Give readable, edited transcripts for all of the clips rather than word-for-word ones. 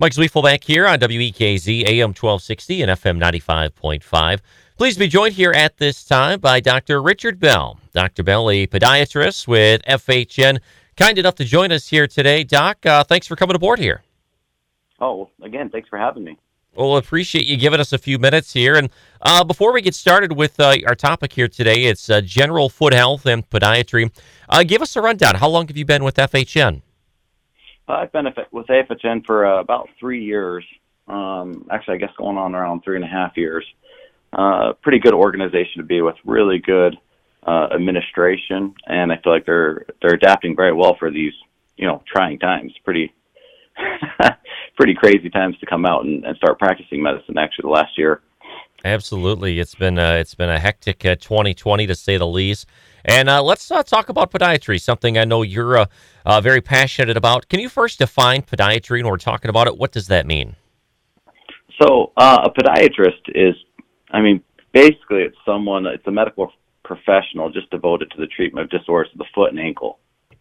Mike Zwiefelbank here on WEKZ AM 1260 and FM 95.5. Please be joined here at this time by Dr. Richard Bell. Dr. Bell, a podiatrist with FHN, kind enough to join us here today. Doc, thanks for coming aboard here. Oh, again, thanks for having me. Well, appreciate you giving us a few minutes here. And before we get started with our topic here today, it's general foot health and podiatry. Give us a rundown. How long have you been with FHN? I've been with AFHN for about 3 years. Actually, I guess going on around 3.5 years. Pretty good organization to be with, really good administration, and I feel like they're adapting very well for these, trying times. Pretty crazy times to come out and start practicing medicine. Actually, the last year. Absolutely, it's been a hectic 2020 to say the least. And let's talk about podiatry, something I know you're very passionate about. Can you first define podiatry when we're talking about it? What does that mean? So a podiatrist is, basically it's a medical professional just devoted to the treatment of disorders of the foot and ankle.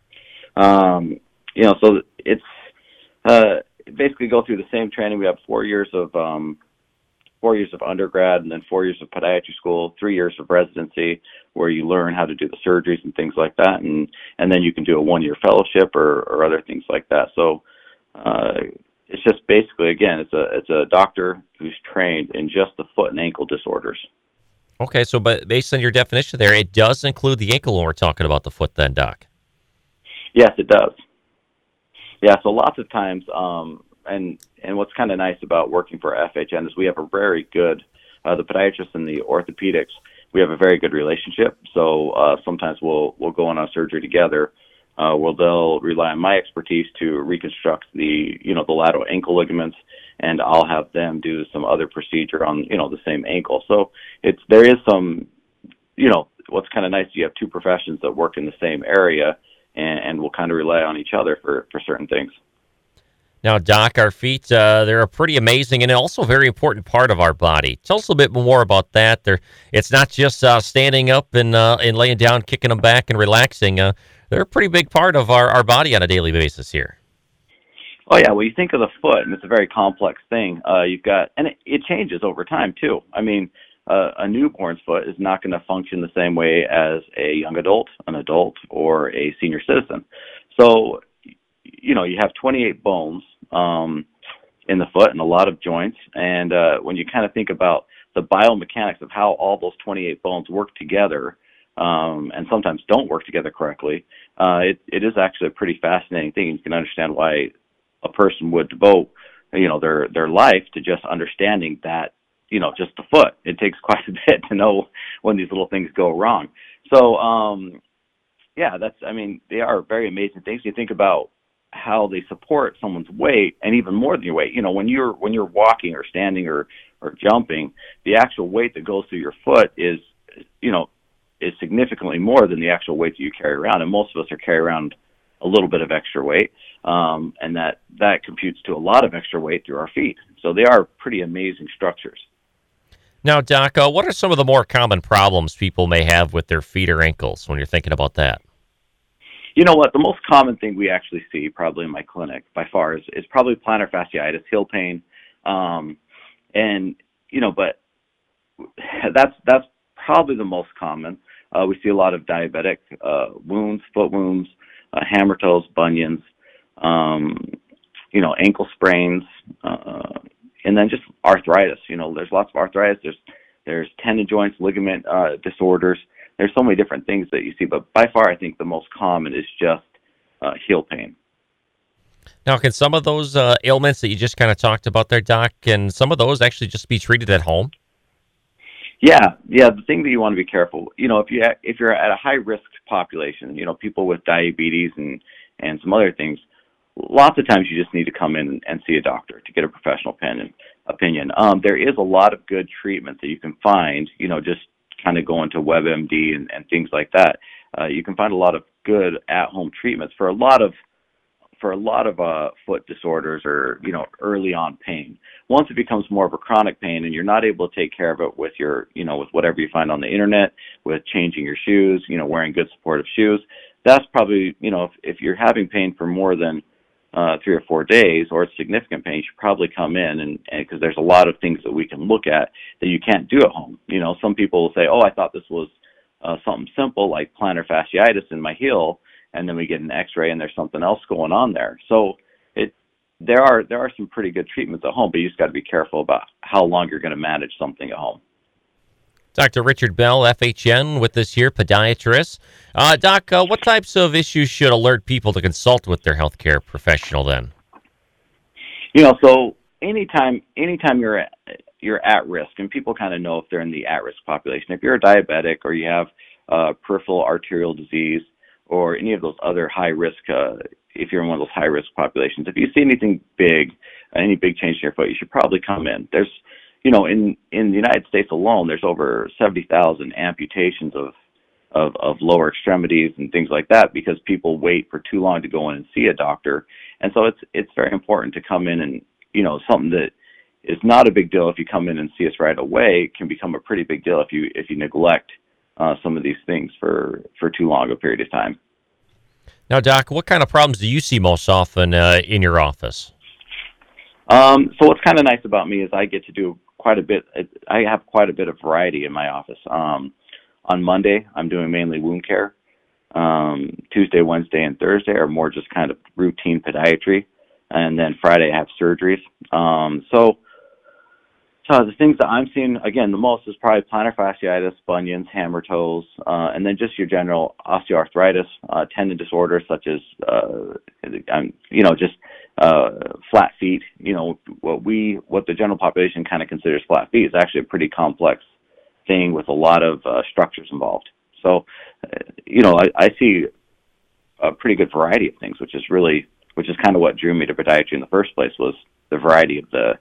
So it's basically go through the same training. We have 4 years of undergrad and then 4 years of podiatry school, 3 years of residency where you learn how to do the surgeries and things like that. And then you can do a 1-year fellowship or other things like that. So, it's just basically, again, it's a doctor who's trained in just the foot and ankle disorders. Okay. So, but based on your definition there, it does include the ankle when we're talking about the foot then, Doc. Yes, it does. Yeah. So lots of times, and what's kind of nice about working for FHN is we have a very good, the podiatrists and the orthopedics, we have a very good relationship. So sometimes we'll go on a surgery together. They'll rely on my expertise to reconstruct the lateral ankle ligaments, and I'll have them do some other procedure on, the same ankle. So there is some, what's kind of nice, you have two professions that work in the same area and we'll kind of rely on each other for certain things. Now, Doc, our feet, they're a pretty amazing and also a very important part of our body. Tell us a little bit more about that. It's not just standing up and laying down, kicking them back and relaxing. They're a pretty big part of our body on a daily basis here. Oh, yeah. Well, you think of the foot, and it's a very complex thing. And it changes over time, too. A newborn's foot is not going to function the same way as a young adult, an adult, or a senior citizen. So, you have 28 bones in the foot and a lot of joints. And when you kind of think about the biomechanics of how all those 28 bones work together and sometimes don't work together correctly, it is actually a pretty fascinating thing. You can understand why a person would devote, their life to just understanding that, just the foot. It takes quite a bit to know when these little things go wrong. So, they are very amazing things. You think about how they support someone's weight, and even more than your weight. When you're walking or standing or jumping, the actual weight that goes through your foot is significantly more than the actual weight that you carry around. And most of us are carrying around a little bit of extra weight, and that computes to a lot of extra weight through our feet. So they are pretty amazing structures. Now, Doc, what are some of the more common problems people may have with their feet or ankles when you're thinking about that? You know what? The most common thing we actually see probably in my clinic by far is probably plantar fasciitis, heel pain. But that's probably the most common. We see a lot of diabetic wounds, foot wounds, hammer toes, bunions, ankle sprains, and then just arthritis. There's lots of arthritis. There's tendon joints, ligament disorders. There's so many different things that you see, but by far I think the most common is just heel pain. Now, can some of those ailments that you just kind of talked about there, Doc, can some of those actually just be treated at home? Yeah. The thing that you want to be careful, if you're at a high risk population, people with diabetes and some other things, lots of times you just need to come in and see a doctor to get a professional opinion. There is a lot of good treatment that you can find, just kind of going to WebMD and things like that. You can find a lot of good at-home treatments for a lot of foot disorders or early on pain. Once it becomes more of a chronic pain and you're not able to take care of it with with whatever you find on the internet, with changing your shoes, wearing good supportive shoes, that's probably if you're having pain for more than 3 or 4 days, or it's significant pain, you should probably come in, and because there's a lot of things that we can look at that you can't do at home. Some people will say, "Oh, I thought this was something simple like plantar fasciitis in my heel," and then we get an X-ray and there's something else going on there. So there are some pretty good treatments at home, but you just got to be careful about how long you're going to manage something at home. Dr. Richard Bell, FHN, with us here, podiatrist. Doc, what types of issues should alert people to consult with their healthcare professional then? So anytime you're at risk, and people kind of know if they're in the at-risk population. If you're a diabetic or you have peripheral arterial disease or any of those other high risk, if you're in one of those high risk populations, if you see anything big, any big change in your foot, you should probably come in. There's in the United States alone, there's over 70,000 amputations of lower extremities and things like that because people wait for too long to go in and see a doctor. And so it's very important to come in and, something that is not a big deal if you come in and see us right away can become a pretty big deal if you neglect some of these things for too long a period of time. Now, Doc, what kind of problems do you see most often in your office? So what's kind of nice about me is I get to do quite a bit. I have quite a bit of variety in my office. On Monday, I'm doing mainly wound care. Tuesday, Wednesday, and Thursday are more just kind of routine podiatry. And then Friday, I have surgeries. So the things that I'm seeing, again, the most is probably plantar fasciitis, bunions, hammer toes, and then just your general osteoarthritis, tendon disorders such as, just flat feet. What the general population kind of considers flat feet is actually a pretty complex thing with a lot of structures involved. So, I see a pretty good variety of things, which is kind of what drew me to podiatry in the first place, was the variety of the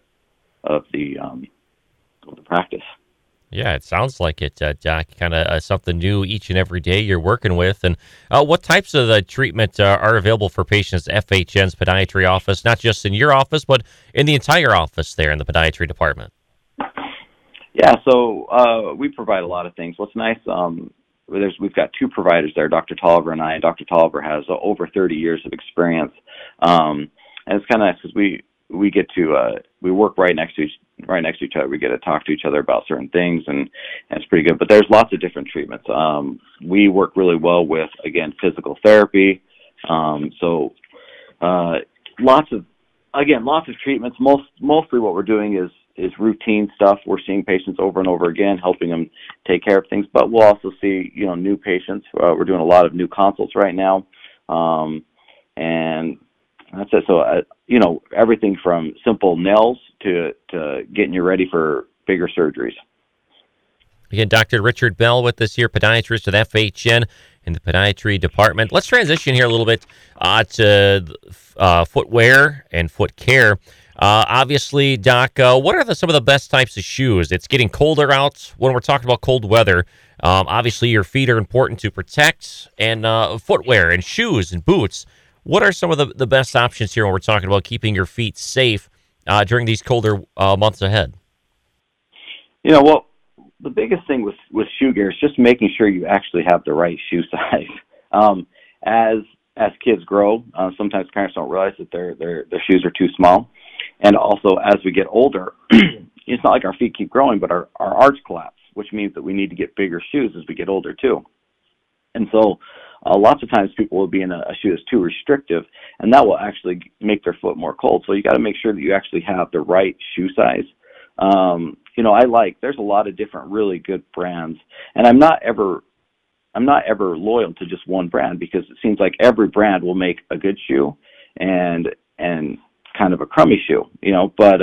practice. Yeah, it sounds like it, Doc. Kind of something new each and every day you're working with. And what types of treatment are available for patients at FHN's podiatry office, not just in your office, but in the entire office there in the podiatry department? Yeah, so we provide a lot of things. What's nice, we've got two providers there, Dr. Tolliver and I. And Dr. Tolliver has over 30 years of experience, and it's kind of nice because we get to we work right next to each other. We get to talk to each other about certain things, and it's pretty good. But there's lots of different treatments. We work really well with, again, physical therapy. So lots of treatments. Mostly what we're doing is routine stuff. We're seeing patients over and over again, helping them take care of things. But we'll also see new patients. We're doing a lot of new consults right now, and that's it. So everything from simple nails to getting you ready for bigger surgeries. Again, Dr. Richard Bell with us here, podiatrist at FHN in the podiatry department. Let's transition here a little bit to footwear and foot care. Obviously, Doc, what are some of the best types of shoes? It's getting colder out when we're talking about cold weather. Obviously, your feet are important to protect, and footwear and shoes and boots. What are some of the best options here when we're talking about keeping your feet safe during these colder months ahead? Well, the biggest thing with shoe gear is just making sure you actually have the right shoe size. As kids grow, sometimes parents don't realize that their shoes are too small. And also, as we get older, it's not like our feet keep growing, but our arch collapse, which means that we need to get bigger shoes as we get older too. And so lots of times people will be in a shoe that's too restrictive, and that will actually make their foot more cold. So you got to make sure that you actually have the right shoe size. There's a lot of different really good brands, and I'm not ever loyal to just one brand, because it seems like every brand will make a good shoe and kind of a crummy shoe, but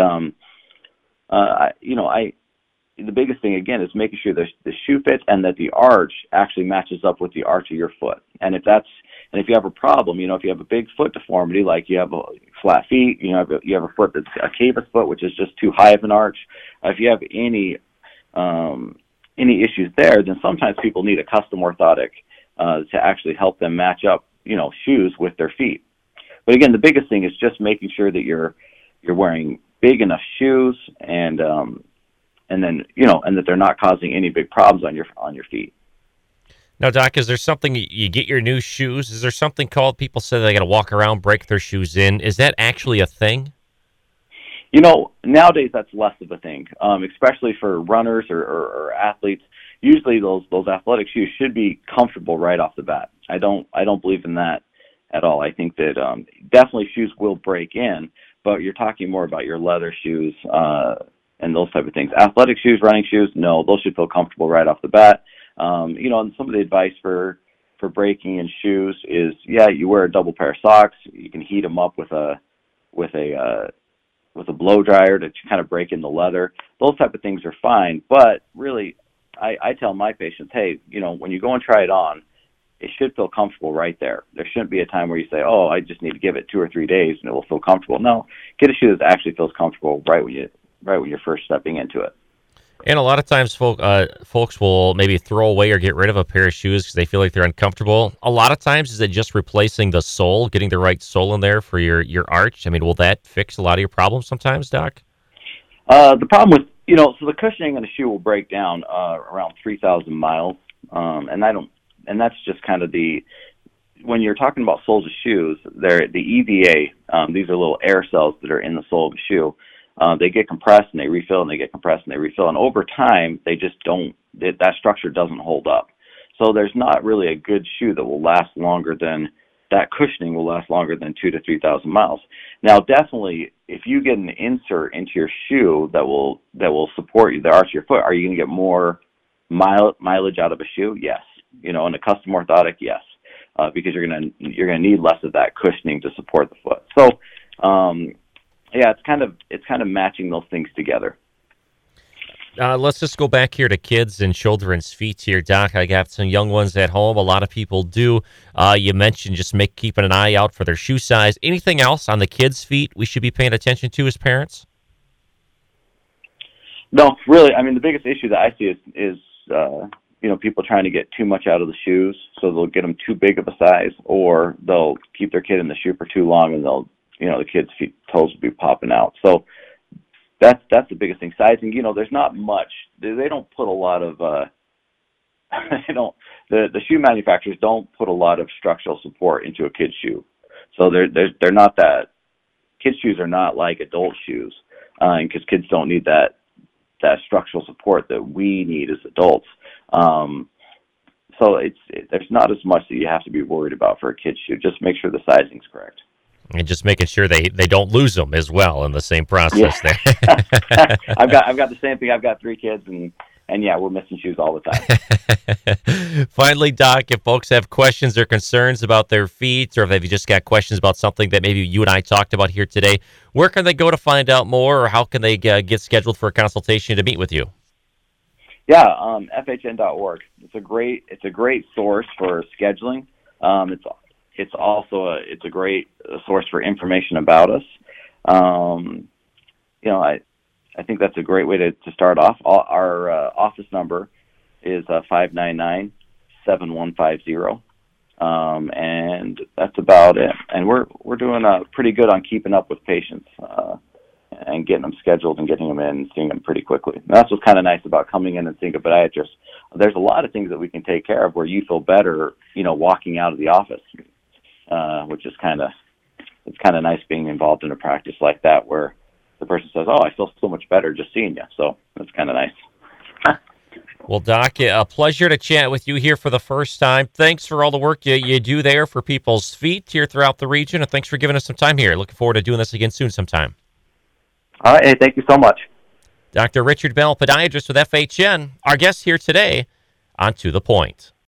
the biggest thing, again, is making sure the shoe fits and that the arch actually matches up with the arch of your foot. And if you have a problem, if you have a big foot deformity, like you have flat feet, you have a foot that's a cavus foot, which is just too high of an arch. If you have any issues there, then sometimes people need a custom orthotic to actually help them match up, shoes with their feet. But again, the biggest thing is just making sure that you're wearing big enough shoes, and then and that they're not causing any big problems on your feet. Now, Doc, is there something you get your new shoes? Is there something called people say they got to walk around, break their shoes in? Is that actually a thing? Nowadays that's less of a thing, especially for runners or athletes. Usually those athletic shoes should be comfortable right off the bat. I don't believe in that at all. I think that definitely shoes will break in, but you're talking more about your leather shoes and those type of things. Athletic shoes, running shoes, no, those should feel comfortable right off the bat. And some of the advice for breaking in shoes is, you wear a double pair of socks. You can heat them up with a blow dryer to kind of break in the leather. Those type of things are fine, but really, I tell my patients, hey, when you go and try it on, it should feel comfortable right there. There shouldn't be a time where you say, oh, I just need to give it 2 or 3 days and it will feel comfortable. No, get a shoe that actually feels comfortable right when you're first stepping into it. And a lot of times folks will maybe throw away or get rid of a pair of shoes because they feel like they're uncomfortable. A lot of times, is it just replacing the sole, getting the right sole in there for your arch? I mean, will that fix a lot of your problems sometimes, Doc? The problem with, so the cushioning in a shoe will break down around 3,000 miles. And that's just kind of when you're talking about soles of shoes, they're the EVA. These are little air cells that are in the sole of the shoe. They get compressed and they refill, and they get compressed and they refill. And over time, they just that structure doesn't hold up. So there's not really a good shoe that will last longer than, that cushioning will last longer than 2,000 to 3,000 miles. Now, definitely, if you get an insert into your shoe that will support the arch of your foot, are you going to get more mileage out of a shoe? Yes. In a custom orthotic, yes, because you're gonna need less of that cushioning to support the foot. So, it's kind of matching those things together. Let's just go back here to kids and children's feet here, Doc. I got some young ones at home. A lot of people do. You mentioned just keeping an eye out for their shoe size. Anything else on the kids' feet we should be paying attention to as parents? No, really. I mean, the biggest issue that I see is people trying to get too much out of the shoes, so they'll get them too big of a size, or they'll keep their kid in the shoe for too long, and the kid's toes will be popping out. So that's the biggest thing. Sizing, there's not much. They don't put a lot of the shoe manufacturers don't put a lot of structural support into a kid's shoe. So they're not that. Kids' shoes are not like adult shoes, because kids don't need that structural support that we need as adults. So there's not as much that you have to be worried about for a kid's shoe. Just make sure the sizing's correct. And just making sure they don't lose them as well in the same process there. I've got the same thing. I've got 3 kids, and we're missing shoes all the time. Finally, Doc, if folks have questions or concerns about their feet, or if they've just got questions about something that maybe you and I talked about here today, where can they go to find out more, or how can they get scheduled for a consultation to meet with you? Yeah, FHN.org. It's a great source for scheduling. It's also a great source for information about us. I think that's a great way to start off. Our office number is 599-7150, and that's about it. And we're doing pretty good on keeping up with patients and getting them scheduled and getting them in and seeing them pretty quickly. And that's what's kind of nice about coming in and seeing a podiatrist. There's a lot of things that we can take care of where you feel better, walking out of the office, which is it's kind of nice being involved in a practice like that where the person says, oh, I feel so much better just seeing you. So that's kind of nice. Well, Doc, a pleasure to chat with you here for the first time. Thanks for all the work you do there for people's feet here throughout the region, and thanks for giving us some time here. Looking forward to doing this again soon sometime. All right. Hey, thank you so much. Dr. Richard Bell, podiatrist with FHN, our guest here today on To The Point.